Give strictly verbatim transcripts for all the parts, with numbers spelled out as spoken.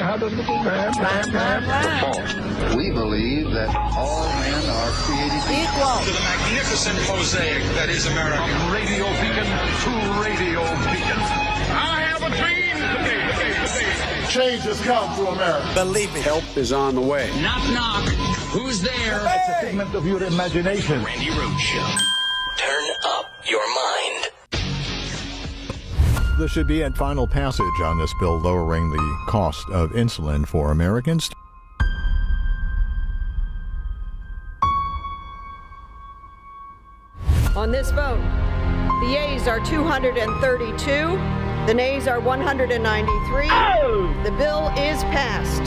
perform. We believe that all men are created equal. To the magnificent mosaic that is America. From radio beacon to radio beacon. I have a dream today. Change has come to America. Believe it. Help is on the way. Knock, knock. Who's there? It's a figment of your imagination. Randy Rhoads Show. Turn up your mind. There should be a final passage on this bill lowering the cost of insulin for Americans. On this vote, the yeas are two hundred thirty-two, the nays are one hundred ninety-three. Oh! The bill is passed.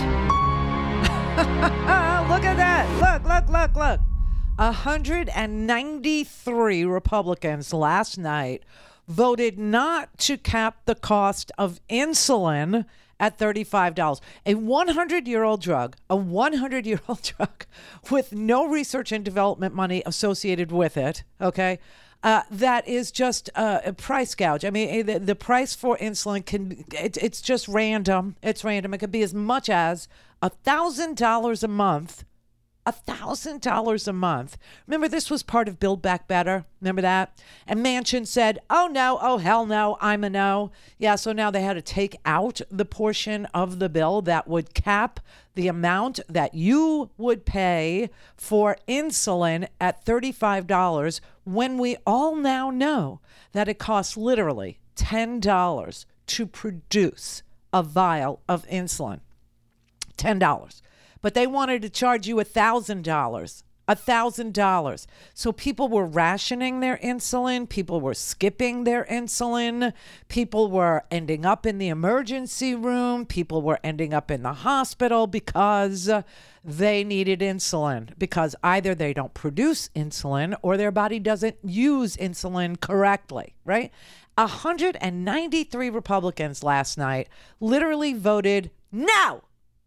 Look at that. Look, look, look, look. one hundred ninety-three Republicans last night voted not to cap the cost of insulin at thirty-five dollars. A hundred-year-old drug, a hundred-year-old drug with no research and development money associated with it, okay, uh, that is just uh, a price gouge. I mean, the, the price for insulin, can it, it's just random. It's random. It could be as much as one thousand dollars a month. one thousand dollars a month. Remember, this was part of Build Back Better. Remember that? And Manchin said, oh, no, oh, hell no, I'm a no. Yeah, so now they had to take out the portion of the bill that would cap the amount that you would pay for insulin at thirty-five dollars, when we all now know that it costs literally ten dollars to produce a vial of insulin. ten dollars. But they wanted to charge you one thousand dollars. one thousand dollars. So people were rationing their insulin. People were skipping their insulin. People were ending up in the emergency room. People were ending up in the hospital because they needed insulin. Because either they don't produce insulin or their body doesn't use insulin correctly, right? one hundred ninety-three Republicans last night literally voted no.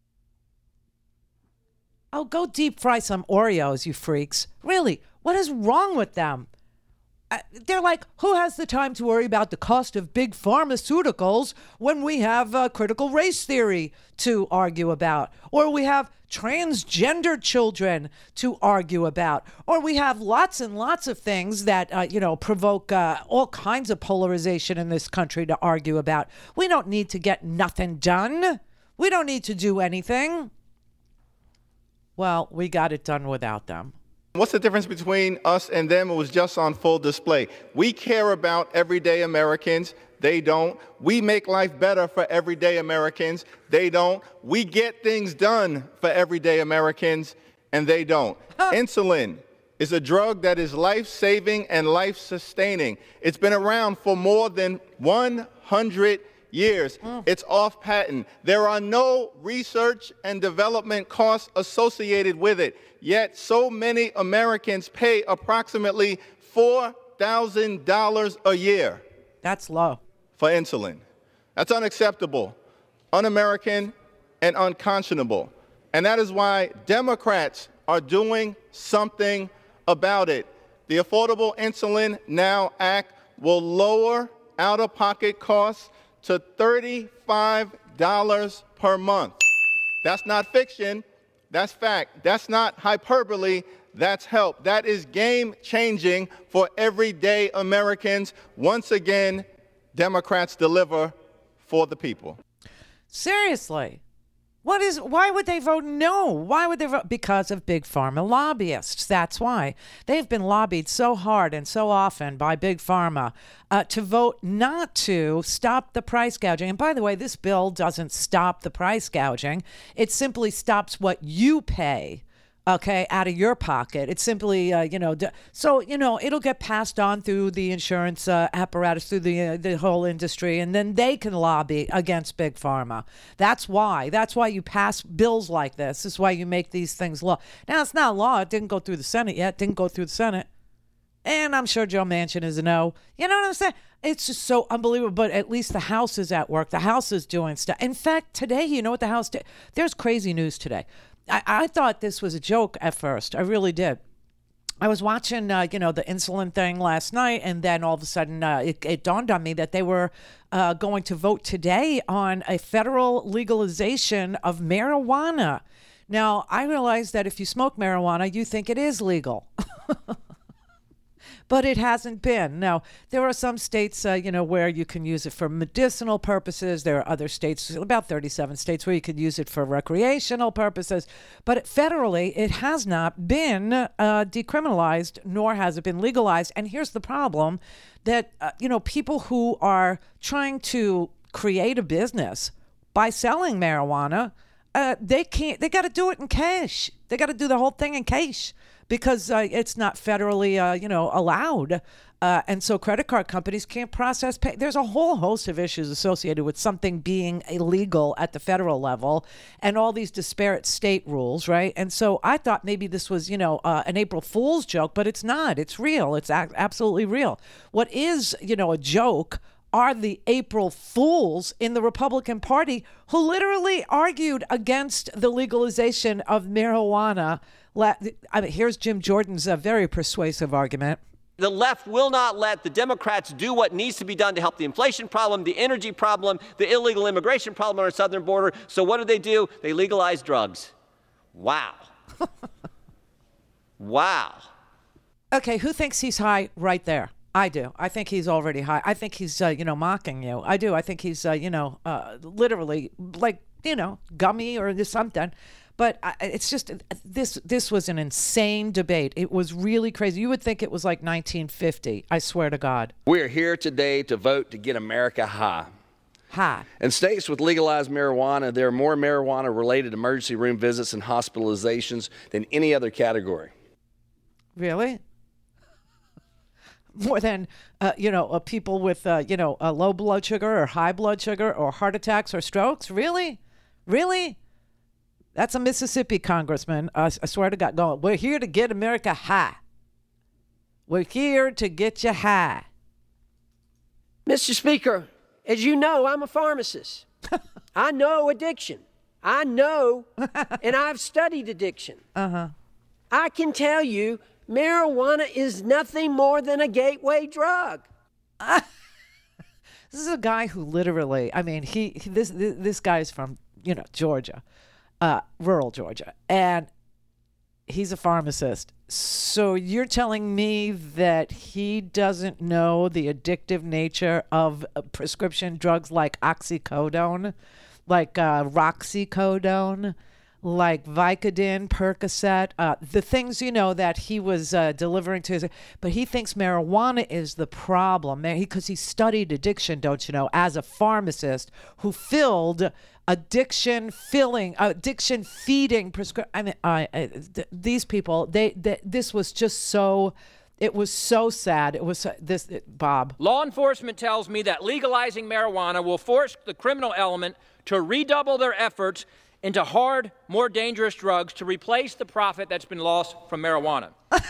Oh, go deep fry some Oreos, you freaks. Really, what is wrong with them? Uh, they're like, who has the time to worry about the cost of big pharmaceuticals when we have uh, critical race theory to argue about? Or we have transgender children to argue about? Or we have lots and lots of things that, uh, you know, provoke uh, all kinds of polarization in this country to argue about. We don't need to get nothing done. We don't need to do anything. Well, we got it done without them. What's the difference between us and them? It was just on full display. We care about everyday Americans. They don't. We make life better for everyday Americans. They don't. We get things done for everyday Americans, and they don't. Huh. Insulin is a drug that is life-saving and life-sustaining. It's been around for more than one hundred years. Mm. It's off patent. There are no research and development costs associated with it. Yet so many Americans pay approximately four thousand dollars a year. That's low. For insulin. That's unacceptable, un-American, and unconscionable. And that is why Democrats are doing something about it. The Affordable Insulin Now Act will lower out-of-pocket costs to thirty-five dollars per month. That's not fiction. That's fact. That's not hyperbole. That's help. That is game-changing for everyday Americans. Once again, Democrats deliver for the people. Seriously. What is, why would they vote no? Why would they vote? Because of big pharma lobbyists. That's why. They've been lobbied so hard and so often by big pharma uh, to vote not to stop the price gouging. And by the way, this bill doesn't stop the price gouging. It simply stops what you pay, okay, out of your pocket. It's simply, uh, you know, d- so, you know, it'll get passed on through the insurance uh, apparatus, through the uh, the whole industry, and then they can lobby against big pharma. That's why. That's why you pass bills like this. This is why you make these things law. Now, it's not law. It didn't go through the Senate yet. It didn't go through the Senate. And I'm sure Joe Manchin is a no. You know what I'm saying? It's just so unbelievable. But at least the House is at work. The House is doing stuff. In fact, today, you know what the House did? There's crazy news today. I, I thought this was a joke at first. I really did. I was watching, uh, you know, the insulin thing last night, and then all of a sudden uh, it, it dawned on me that they were uh, going to vote today on a federal legalization of marijuana. Now, I realize that if you smoke marijuana, you think it is legal. But it hasn't been. Now, there are some states, uh, you know, where you can use it for medicinal purposes. There are other states, about thirty-seven states, where you could use it for recreational purposes. But federally, it has not been uh, decriminalized, nor has it been legalized. And here's the problem, that, uh, you know, people who are trying to create a business by selling marijuana, uh, they can't, they got to do it in cash. They got to do the whole thing in cash. Because uh, it's not federally, uh, you know, allowed. Uh, and so credit card companies can't process pay. There's a whole host of issues associated with something being illegal at the federal level and all these disparate state rules, right? And so I thought maybe this was, you know, uh, an April Fool's joke, but it's not. It's real. It's a- absolutely real. What is, you know, a joke are the April Fools in the Republican Party who literally argued against the legalization of marijuana. I mean, here's Jim Jordan's uh, very persuasive argument. The left will not let the Democrats do what needs to be done to help the inflation problem, the energy problem, the illegal immigration problem on our southern border. So what do they do? They legalize drugs. Wow. Wow. Okay, who thinks he's high right there? I do. I think he's already high. I think he's, uh, you know, mocking you. I do. I think he's, uh, you know, uh, literally like, you know, gummy or something. But it's just this this was an insane debate. It was really crazy. You would think it was like nineteen fifty. I swear to God. We're here today to vote to get America high. High. In states with legalized marijuana, there are more marijuana-related emergency room visits and hospitalizations than any other category. Really? More than, uh, you know, uh, people with, uh, you know, uh, low blood sugar or high blood sugar or heart attacks or strokes? Really? Really? That's a Mississippi congressman. Uh, I swear to God, going, we're here to get America high. We're here to get you high. Mister Speaker, as you know, I'm a pharmacist. I know addiction. I know, and I've studied addiction. Uh-huh. I can tell you, marijuana is nothing more than a gateway drug. Uh, this is a guy who literally, I mean, he, he this, this this guy's from, you know, Georgia. Uh, rural Georgia, and he's a pharmacist. So you're telling me that he doesn't know the addictive nature of uh, prescription drugs like oxycodone, like uh, roxycodone, like Vicodin, Percocet, uh, the things, you know, that he was uh, delivering to his, but he thinks marijuana is the problem because he, he studied addiction, don't you know, as a pharmacist who filled addiction filling, addiction feeding prescription. I mean, I, I, th- these people, they, they, this was just so, it was so sad. It was so, this, it, Bob. Law enforcement tells me that legalizing marijuana will force the criminal element to redouble their efforts into hard, more dangerous drugs to replace the profit that's been lost from marijuana.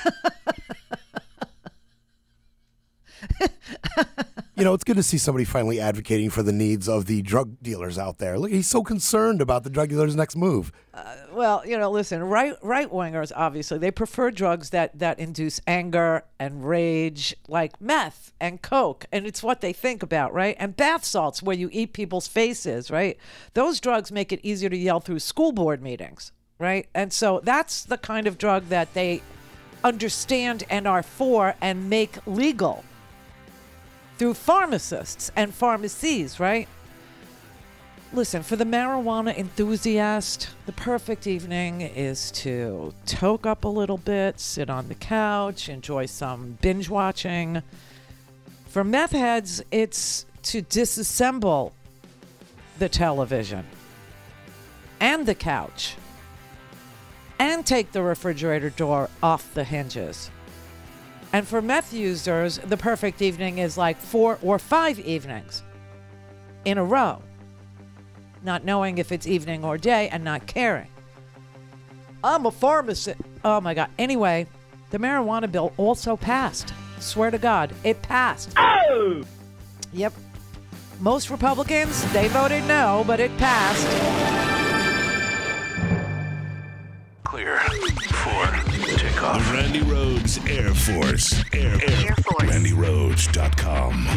You know, it's good to see somebody finally advocating for the needs of the drug dealers out there. Look, he's so concerned about the drug dealers' next move. Uh, well, you know, listen, right right wingers, obviously, they prefer drugs that, that induce anger and rage, like meth and coke. And it's what they think about, right? And bath salts, where you eat people's faces, right? Those drugs make it easier to yell through school board meetings, right? And so that's the kind of drug that they understand and are for and make legal through pharmacists and pharmacies, right? Listen, for the marijuana enthusiast, the perfect evening is to toke up a little bit, sit on the couch, enjoy some binge watching. For meth heads, it's to disassemble the television and the couch and take the refrigerator door off the hinges. And for meth users, the perfect evening is like four or five evenings in a row, not knowing if it's evening or day and not caring. I'm a pharmacist. Oh, my God. Anyway, the marijuana bill also passed. Swear to God, it passed. Oh! Yep. Most Republicans, they voted no, but it passed. Clear for takeoff. The Randy Rhodes Air Force. Air, Air, Air Force. Randy Rhodes dot com.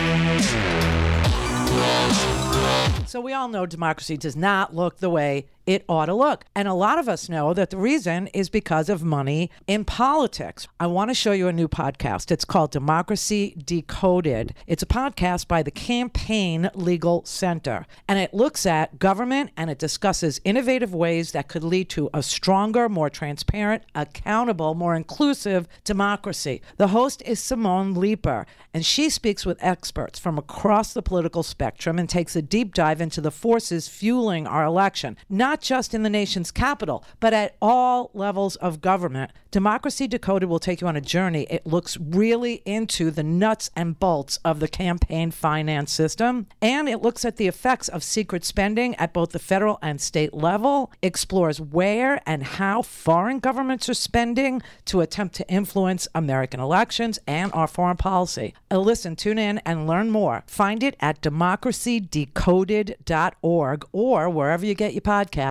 So we all know democracy does not look the way it ought to look. And a lot of us know that the reason is because of money in politics. I want to show you a new podcast. It's called Democracy Decoded. It's a podcast by the Campaign Legal Center. And it looks at government and it discusses innovative ways that could lead to a stronger, more transparent, accountable, more inclusive democracy. The host is Simone Leeper, and she speaks with experts from across the political spectrum and takes a deep dive into the forces fueling our election, not just in the nation's capital, but at all levels of government. Democracy Decoded will take you on a journey. It looks really into the nuts and bolts of the campaign finance system, and it looks at the effects of secret spending at both the federal and state level, explores where and how foreign governments are spending to attempt to influence American elections and our foreign policy. Uh, listen, tune in and learn more. Find it at democracy decoded dot org or wherever you get your podcast.